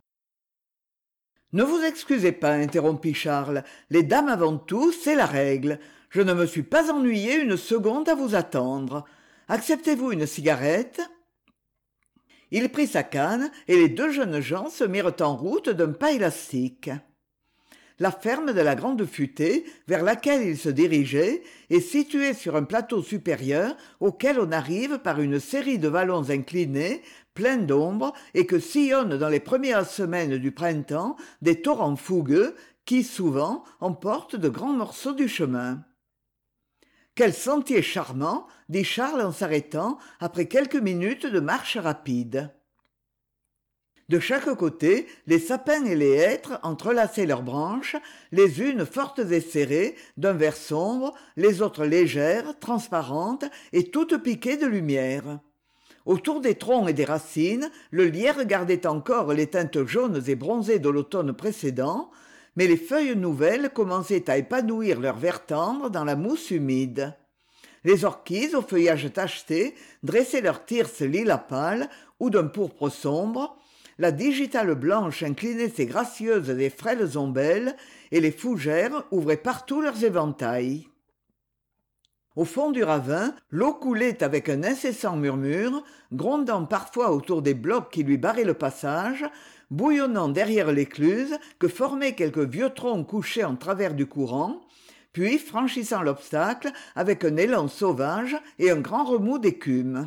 A: « Ne vous excusez pas, interrompit Charles. Les dames avant tout, c'est la règle. Je ne me suis pas ennuyé une seconde à vous attendre. Acceptez-vous une cigarette ?» Il prit sa canne et les deux jeunes gens se mirent en route d'un pas élastique. La ferme de la Grande Futée, vers laquelle ils se dirigeaient, est située sur un plateau supérieur auquel on arrive par une série de vallons inclinés, pleins d'ombre, et que sillonnent dans les premières semaines du printemps des torrents fougueux qui, souvent, emportent de grands morceaux du chemin. « Quel sentier charmant !» dit Charles en s'arrêtant après quelques minutes de marche rapide. De chaque côté, les sapins et les hêtres entrelaçaient leurs branches, les unes fortes et serrées, d'un vert sombre, les autres légères, transparentes et toutes piquées de lumière. Autour des troncs et des racines, le lierre gardait encore les teintes jaunes et bronzées de l'automne précédent, mais les feuilles nouvelles commençaient à épanouir leur vert tendre dans la mousse humide. Les orchises au feuillage tacheté dressaient leurs thyrses lilas pâles ou d'un pourpre sombre, la digitale blanche inclinait ses gracieuses et frêles ombelles, et les fougères ouvraient partout leurs éventails. Au fond du ravin, l'eau coulait avec un incessant murmure, grondant parfois autour des blocs qui lui barraient le passage, bouillonnant derrière l'écluse que formaient quelques vieux troncs couchés en travers du courant, puis franchissant l'obstacle avec un élan sauvage et un grand remous d'écume.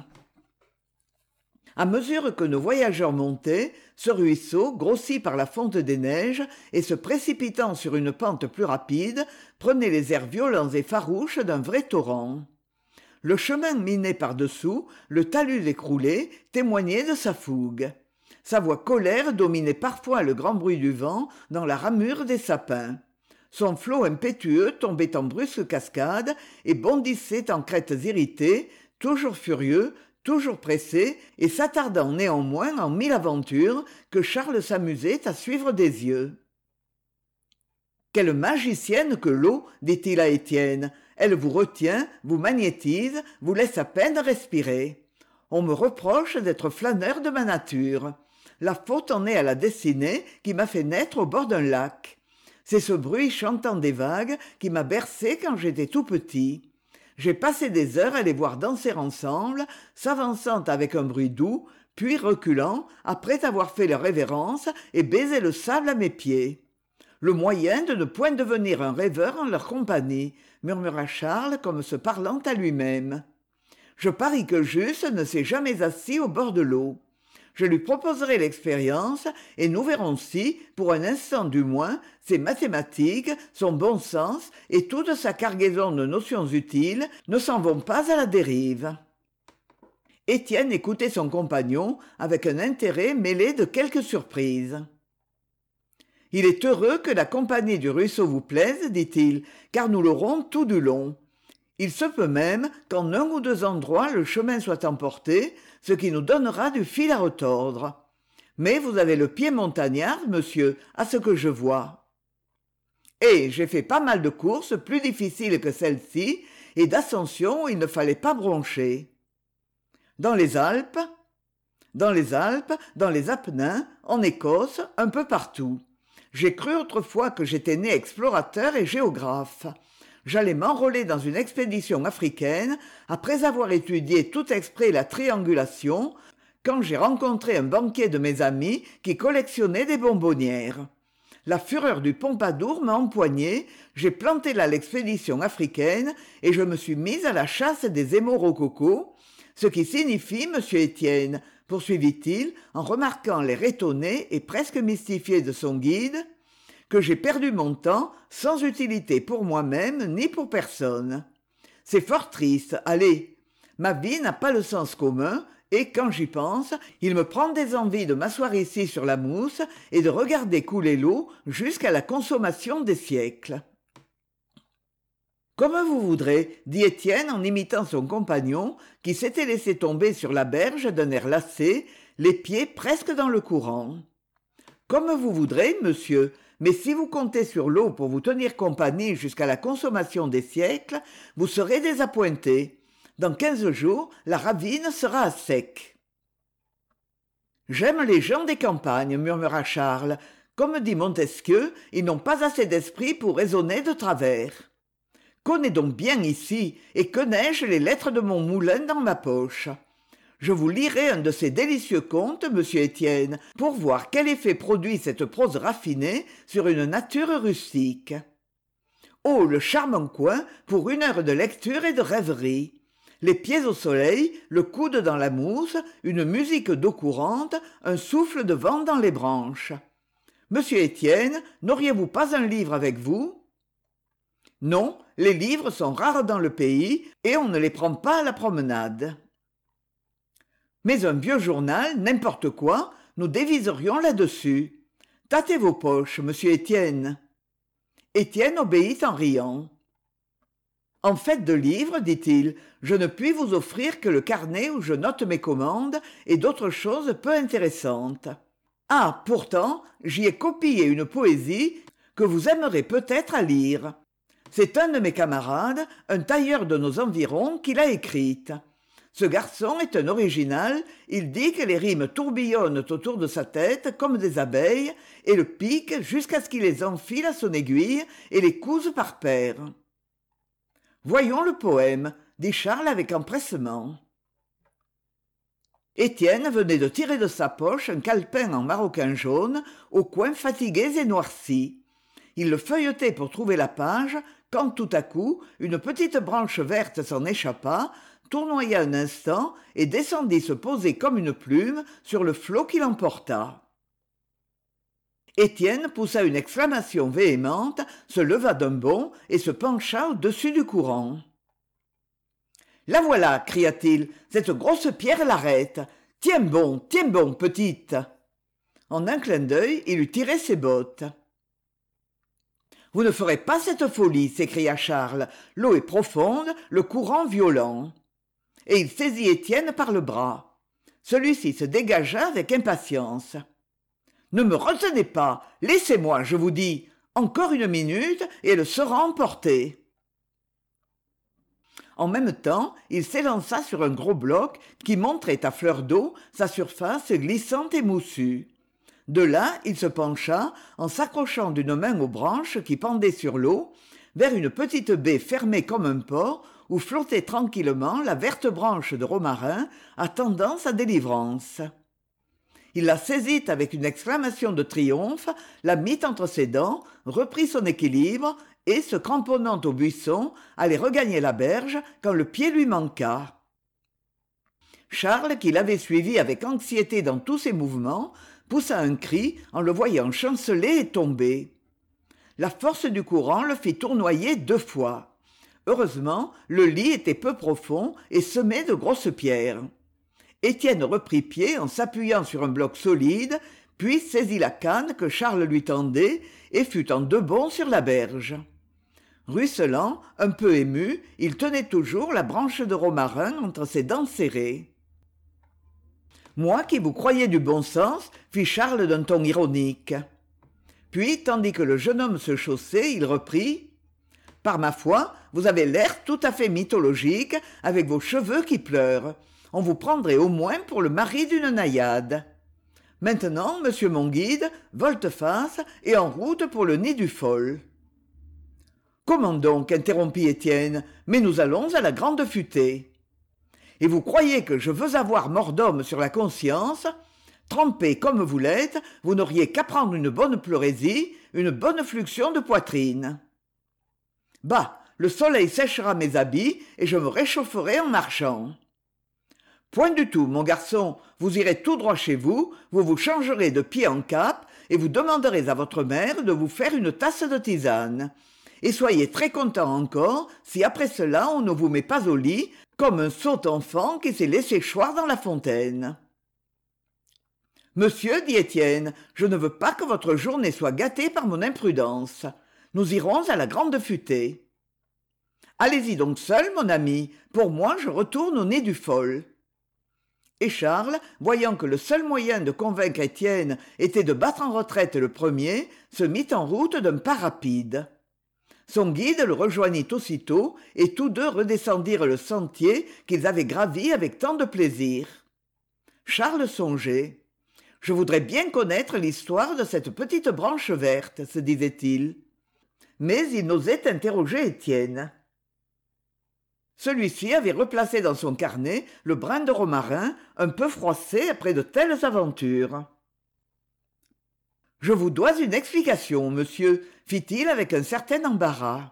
A: À mesure que nos voyageurs montaient, ce ruisseau, grossi par la fonte des neiges et se précipitant sur une pente plus rapide, prenait les airs violents et farouches d'un vrai torrent. Le chemin miné par-dessous, le talus écroulé, témoignait de sa fougue. Sa voix colère dominait parfois le grand bruit du vent dans la ramure des sapins. Son flot impétueux tombait en brusques cascades et bondissait en crêtes irritées, toujours furieux, toujours pressé et s'attardant néanmoins en mille aventures que Charles s'amusait à suivre des yeux. « Quelle magicienne que l'eau !» dit-il à Étienne. « Elle vous retient, vous magnétise, vous laisse à peine respirer. On me reproche d'être flâneur de ma nature. La faute en est à la destinée qui m'a fait naître au bord d'un lac. C'est ce bruit chantant des vagues qui m'a bercé quand j'étais tout petit. J'ai passé des heures à les voir danser ensemble, s'avançant avec un bruit doux, puis reculant, après avoir fait leur révérence et baisé le sable à mes pieds. Le moyen de ne point devenir un rêveur en leur compagnie, murmura Charles comme se parlant à lui-même. Je parie que Juste ne s'est jamais assis au bord de l'eau. Je lui proposerai l'expérience et nous verrons si, pour un instant du moins, ses mathématiques, son bon sens et toute sa cargaison de notions utiles ne s'en vont pas à la dérive. » Étienne écoutait son compagnon avec un intérêt mêlé de quelque surprise. « Il est heureux que la compagnie du ruisseau vous plaise, dit-il, car nous l'aurons tout du long. Il se peut même qu'en un ou deux endroits le chemin soit emporté, ce qui nous donnera du fil à retordre. Mais vous avez le pied montagnard, monsieur, à ce que je vois. Et j'ai fait pas mal de courses plus difficiles que celle-ci, et d'ascensions où il ne fallait pas broncher. Dans les Alpes, dans les Apennins, en Écosse, un peu partout. J'ai cru autrefois que j'étais né explorateur et géographe. J'allais m'enrôler dans une expédition africaine après avoir étudié tout exprès la triangulation, quand j'ai rencontré un banquier de mes amis qui collectionnait des bonbonnières. La fureur du Pompadour m'a empoigné, j'ai planté là l'expédition africaine et je me suis mis à la chasse des émaux rococo, ce qui signifie, monsieur Étienne, poursuivit-il en remarquant l'air étonné et presque mystifié de son guide, que j'ai perdu mon temps sans utilité pour moi-même ni pour personne. C'est fort triste, allez. Ma vie n'a pas le sens commun, et quand j'y pense, il me prend des envies de m'asseoir ici sur la mousse et de regarder couler l'eau jusqu'à la consommation des siècles. Comme vous voudrez, dit Étienne en imitant son compagnon, qui s'était laissé tomber sur la berge d'un air lassé, les pieds presque dans le courant. Comme vous voudrez, monsieur, mais si vous comptez sur l'eau pour vous tenir compagnie jusqu'à la consommation des siècles, vous serez désappointé. Dans 15 jours, la ravine sera à sec. J'aime les gens des campagnes, murmura Charles. Comme dit Montesquieu, ils n'ont pas assez d'esprit pour raisonner de travers. Connais donc bien ici, et que n'ai-je les lettres de mon moulin dans ma poche. Je vous lirai un de ces délicieux contes, monsieur Étienne, pour voir quel effet produit cette prose raffinée sur une nature rustique. Oh, le charmant coin pour 1 heure de lecture et de rêverie. Les pieds au soleil, le coude dans la mousse, une musique d'eau courante, un souffle de vent dans les branches. Monsieur Étienne, n'auriez-vous pas un livre avec vous ? Non, les livres sont rares dans le pays et on ne les prend pas à la promenade. Mais un vieux journal, n'importe quoi, nous déviserions là-dessus. Tâtez vos poches, monsieur Étienne. Étienne obéit en riant. En fait de livres, dit-il, je ne puis vous offrir que le carnet où je note mes commandes et d'autres choses peu intéressantes. Ah, pourtant, j'y ai copié une poésie que vous aimerez peut-être à lire. C'est un de mes camarades, un tailleur de nos environs, qui l'a écrite. Ce garçon est un original, il dit que les rimes tourbillonnent autour de sa tête comme des abeilles et le pique jusqu'à ce qu'il les enfile à son aiguille et les couse par paires. Voyons le poème, dit Charles avec empressement. Étienne venait de tirer de sa poche un calepin en maroquin jaune, aux coins fatigués et noircis. Il le feuilletait pour trouver la page, quand tout à coup, une petite branche verte s'en échappa, tournoya un instant et descendit se poser comme une plume sur le flot qui l'emporta. Étienne poussa une exclamation véhémente, se leva d'un bond et se pencha au-dessus du courant. « La voilà !» cria-t-il, « cette grosse pierre l'arrête. Tiens bon, petite !» En un clin d'œil, il eut tiré ses bottes. « Vous ne ferez pas cette folie !» s'écria Charles. « L'eau est profonde, le courant violent. » Et il saisit Étienne par le bras. Celui-ci se dégagea avec impatience. « Ne me retenez pas, laissez-moi, je vous dis. Encore 1 minute et elle sera emportée. » En même temps, il s'élança sur un gros bloc qui montrait à fleur d'eau sa surface glissante et moussue. De là, il se pencha, en s'accrochant d'une main aux branches qui pendaient sur l'eau, vers une petite baie fermée comme un port, où flottait tranquillement la verte branche de romarin attendant sa délivrance. Il la saisit avec une exclamation de triomphe, la mit entre ses dents, reprit son équilibre et, se cramponnant au buisson, allait regagner la berge quand le pied lui manqua. Charles, qui l'avait suivi avec anxiété dans tous ses mouvements, poussa un cri en le voyant chanceler et tomber. La force du courant le fit tournoyer 2 fois. Heureusement, le lit était peu profond et semé de grosses pierres. Étienne reprit pied en s'appuyant sur un bloc solide, puis saisit la canne que Charles lui tendait et fut en 2 bonds sur la berge. Ruisselant, un peu ému, il tenait toujours la branche de romarin entre ses dents serrées. « Moi qui vous croyais du bon sens, fit Charles d'un ton ironique. Puis, tandis que le jeune homme se chaussait, il reprit « Par ma foi, vous avez l'air tout à fait mythologique, avec vos cheveux qui pleurent. On vous prendrait au moins pour le mari d'une naïade. Maintenant, monsieur mon guide, volte-face et en route pour le nid du fol. »« Comment donc ?» interrompit Étienne, « mais nous allons à la grande futée. » « Et vous croyez que je veux avoir mort d'homme sur la conscience ? Trempé comme vous l'êtes, vous n'auriez qu'à prendre une bonne pleurésie, une bonne fluxion de poitrine. Bah, le soleil séchera mes habits et je me réchaufferai en marchant. Point du tout, mon garçon, vous irez tout droit chez vous, vous vous changerez de pied en cap et vous demanderez à votre mère de vous faire une tasse de tisane. Et soyez très content encore si après cela on ne vous met pas au lit comme un sot enfant qui s'est laissé choir dans la fontaine. « Monsieur, dit Étienne, je ne veux pas que votre journée soit gâtée par mon imprudence. Nous irons à la grande futée. » Allez-y donc seul, mon ami. Pour moi, je retourne au nez du fol. Et Charles, voyant que le seul moyen de convaincre Étienne était de battre en retraite le premier, se mit en route d'un pas rapide. Son guide le rejoignit aussitôt, et tous deux redescendirent le sentier qu'ils avaient gravi avec tant de plaisir. Charles songeait. « Je voudrais bien connaître l'histoire de cette petite branche verte, se disait-il. Mais il n'osait interroger Étienne. Celui-ci avait replacé dans son carnet le brin de romarin, un peu froissé après de telles aventures. « Je vous dois une explication, monsieur, fit-il avec un certain embarras.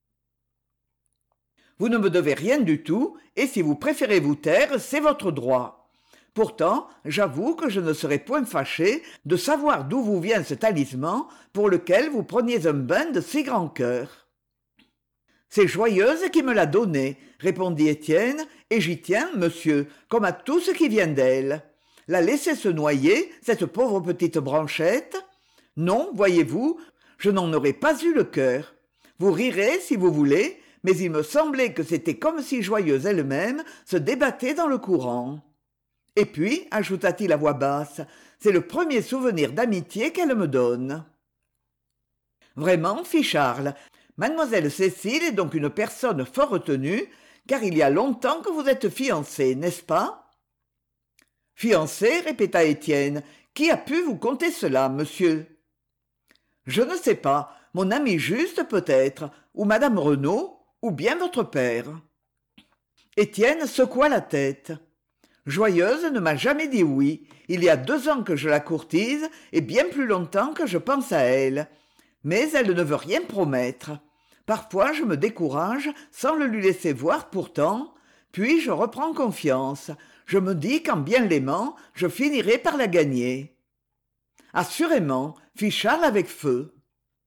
A: Vous ne me devez rien du tout, et si vous préférez vous taire, c'est votre droit. Pourtant, j'avoue que je ne serais point fâché de savoir d'où vous vient ce talisman pour lequel vous preniez un bain de si grand cœur. C'est Joyeuse qui me l'a donné, répondit Étienne, et j'y tiens, monsieur, comme à tout ce qui vient d'elle. La laisser se noyer, cette pauvre petite branchette? Non, voyez-vous, je n'en aurais pas eu le cœur. Vous rirez si vous voulez, mais il me semblait que c'était comme si Joyeuse elle-même se débattait dans le courant. Et puis, ajouta-t-il à voix basse, c'est le premier souvenir d'amitié qu'elle me donne. Vraiment, fit Charles, mademoiselle Cécile est donc une personne fort retenue, car il y a longtemps que vous êtes fiancé, n'est-ce pas? Fiancé, répéta Étienne, qui a pu vous conter cela, monsieur? Je ne sais pas, mon ami Juste peut-être, ou madame Renaud, ou bien votre père. Étienne secoua la tête. Joyeuse ne m'a jamais dit oui. Il y a 2 ans que je la courtise et bien plus longtemps que je pense à elle. Mais elle ne veut rien promettre. Parfois je me décourage sans le lui laisser voir pourtant, puis je reprends confiance. Je me dis qu'en bien l'aimant, je finirai par la gagner. Assurément, fit Charles avec feu.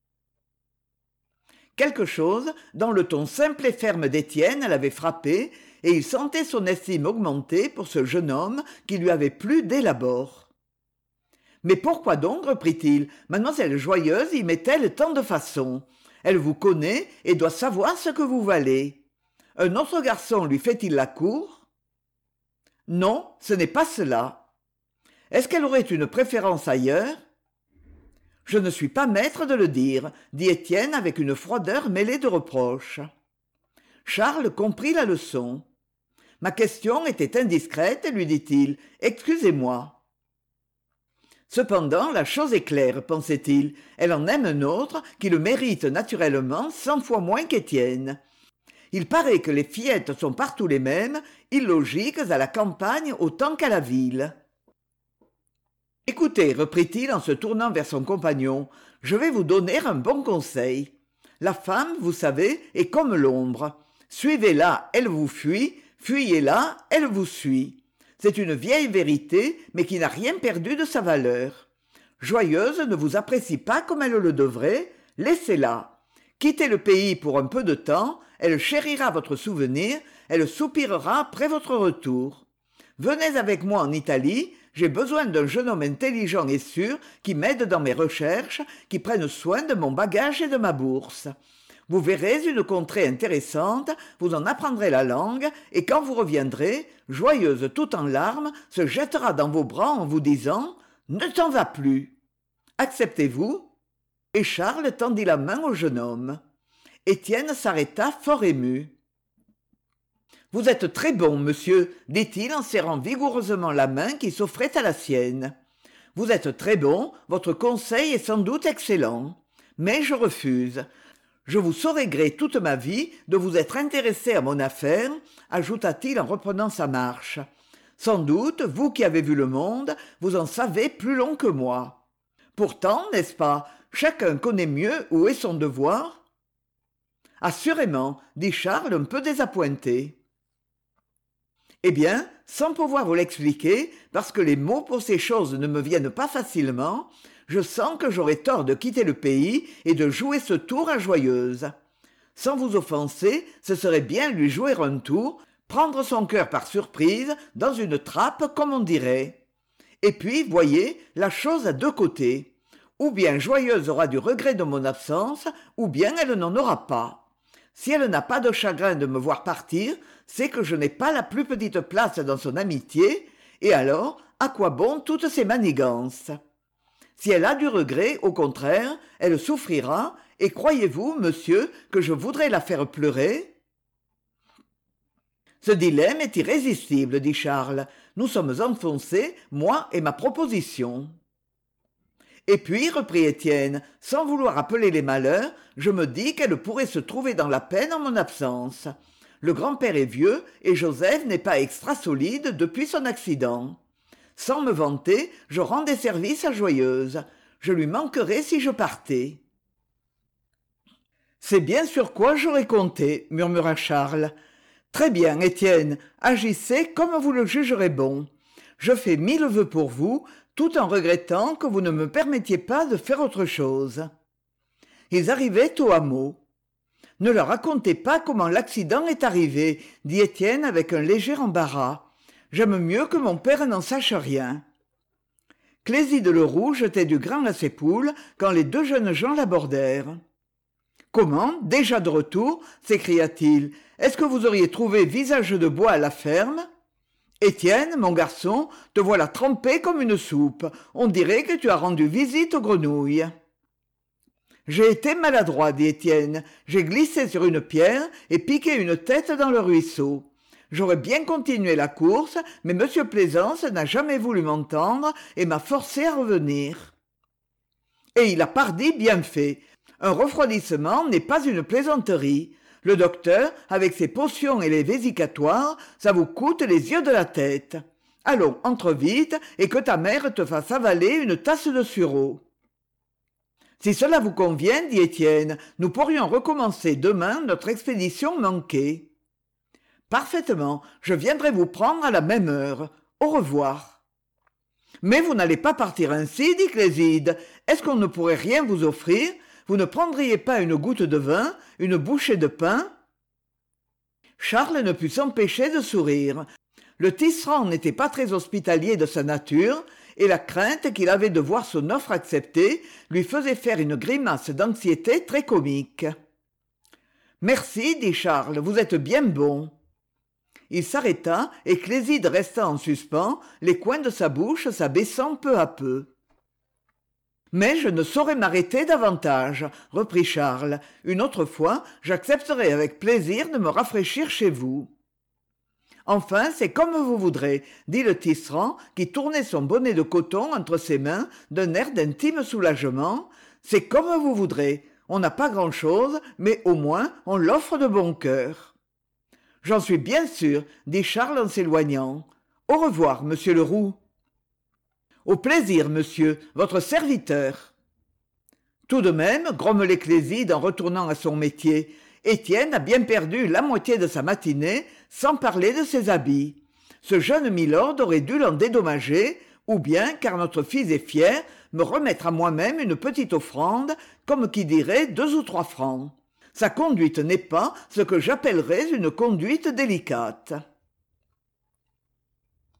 A: Quelque chose, dans le ton simple et ferme d'Étienne, l'avait frappé, et il sentait son estime augmenter pour ce jeune homme qui lui avait plu dès l'abord. « Mais pourquoi donc, reprit-il, mademoiselle Joyeuse y met-elle tant de façons? Elle vous connaît et doit savoir ce que vous valez. Un autre garçon lui fait-il la cour? Non, ce n'est pas cela. Est-ce qu'elle aurait une préférence ailleurs? Je ne suis pas maître de le dire, dit Étienne avec une froideur mêlée de reproche. Charles comprit la leçon. Ma question était indiscrète, lui dit-il. Excusez-moi. Cependant, la chose est claire, pensait-il. Elle en aime un autre qui le mérite naturellement 100 fois moins qu'Étienne. Il paraît que les fillettes sont partout les mêmes, illogiques à la campagne autant qu'à la ville. Écoutez, reprit-il en se tournant vers son compagnon, je vais vous donner un bon conseil. La femme, vous savez, est comme l'ombre. Suivez-la, elle vous fuit, fuyez-la, elle vous suit. C'est une vieille vérité, mais qui n'a rien perdu de sa valeur. Joyeuse ne vous apprécie pas comme elle le devrait, laissez-la. Quittez le pays pour un peu de temps, elle chérira votre souvenir, elle soupirera après votre retour. Venez avec moi en Italie, j'ai besoin d'un jeune homme intelligent et sûr qui m'aide dans mes recherches, qui prenne soin de mon bagage et de ma bourse. Vous verrez une contrée intéressante, vous en apprendrez la langue, et quand vous reviendrez, Joyeuse tout en larmes, se jettera dans vos bras en vous disant « Ne t'en va plus !» Acceptez-vous ? Et Charles tendit la main au jeune homme. Étienne s'arrêta fort ému. « Vous êtes très bon, monsieur, dit-il en serrant vigoureusement la main qui s'offrait à la sienne. Vous êtes très bon, votre conseil est sans doute excellent. Mais je refuse. Je vous saurai gré toute ma vie de vous être intéressé à mon affaire, ajouta-t-il en reprenant sa marche. Sans doute, vous qui avez vu le monde, vous en savez plus long que moi. Pourtant, n'est-ce pas, chacun connaît mieux où est son devoir. Assurément, dit Charles un peu désappointé. Eh bien, sans pouvoir vous l'expliquer, parce que les mots pour ces choses ne me viennent pas facilement, je sens que j'aurais tort de quitter le pays et de jouer ce tour à Joyeuse. Sans vous offenser, ce serait bien lui jouer un tour, prendre son cœur par surprise, dans une trappe, comme on dirait. Et puis, voyez, la chose a 2 côtés. Ou bien Joyeuse aura du regret de mon absence, ou bien elle n'en aura pas. Si elle n'a pas de chagrin de me voir partir, c'est que je n'ai pas la plus petite place dans son amitié, et alors, à quoi bon toutes ces manigances? Si elle a du regret, au contraire, elle souffrira, et croyez-vous, monsieur, que je voudrais la faire pleurer? Ce dilemme est irrésistible, dit Charles. Nous sommes enfoncés, moi et ma proposition. Et puis, reprit Étienne, sans vouloir appeler les malheurs, je me dis qu'elle pourrait se trouver dans la peine en mon absence. Le grand-père est vieux et Joseph n'est pas extra solide depuis son accident. Sans me vanter, je rends des services à Joyeuse. Je lui manquerais si je partais. C'est bien sur quoi j'aurais compté, murmura Charles. Très bien, Étienne, agissez comme vous le jugerez bon. Je fais 1000 vœux pour vous, tout en regrettant que vous ne me permettiez pas de faire autre chose. Ils arrivaient au hameau. Ne leur racontez pas comment l'accident est arrivé, dit Étienne avec un léger embarras. J'aime mieux que mon père n'en sache rien. Cléside Leroux jetait du grain à ses poules quand les deux jeunes gens l'abordèrent. « Comment, déjà de retour ?» s'écria-t-il. « Est-ce que vous auriez trouvé Visage de Bois à la ferme ?»« Étienne, mon garçon, te voilà trempé comme une soupe. On dirait que tu as rendu visite aux grenouilles. » « J'ai été maladroit, dit Étienne. J'ai glissé sur une pierre et piqué une tête dans le ruisseau. J'aurais bien continué la course, mais M. Plaisance n'a jamais voulu m'entendre et m'a forcé à revenir. Et il a pardi bien fait. Un refroidissement n'est pas une plaisanterie. Le docteur, avec ses potions et les vésicatoires, ça vous coûte les yeux de la tête. Allons, entre vite et que ta mère te fasse avaler une tasse de sureau. Si cela vous convient, dit Étienne, nous pourrions recommencer demain notre expédition manquée. Parfaitement, je viendrai vous prendre à la même heure. Au revoir. Mais vous n'allez pas partir ainsi, dit Cléside. Est-ce qu'on ne pourrait rien vous offrir? Vous ne prendriez pas une goutte de vin, une bouchée de pain? Charles ne put s'empêcher de sourire. Le tisserand n'était pas très hospitalier de sa nature, et la crainte qu'il avait de voir son offre acceptée lui faisait faire une grimace d'anxiété très comique. « Merci, dit Charles, vous êtes bien bon. » Il s'arrêta et Cléside resta en suspens, les coins de sa bouche s'abaissant peu à peu. « Mais je ne saurais m'arrêter davantage, reprit Charles. Une autre fois, j'accepterai avec plaisir de me rafraîchir chez vous. Enfin, c'est comme vous voudrez, dit le tisserand, qui tournait son bonnet de coton entre ses mains d'un air d'intime soulagement. C'est comme vous voudrez. On n'a pas grand-chose, mais au moins on l'offre de bon cœur. J'en suis bien sûr, dit Charles en s'éloignant. Au revoir, monsieur Leroux. Au plaisir, monsieur, votre serviteur. Tout de même, grommelait Cléside en retournant à son métier, Étienne a bien perdu la moitié de sa matinée, sans parler de ses habits. Ce jeune milord aurait dû l'en dédommager, ou bien, car notre fils est fier, me remettre à moi-même une petite offrande, comme qui dirait 2 ou 3 francs. Sa conduite n'est pas ce que j'appellerais une conduite délicate.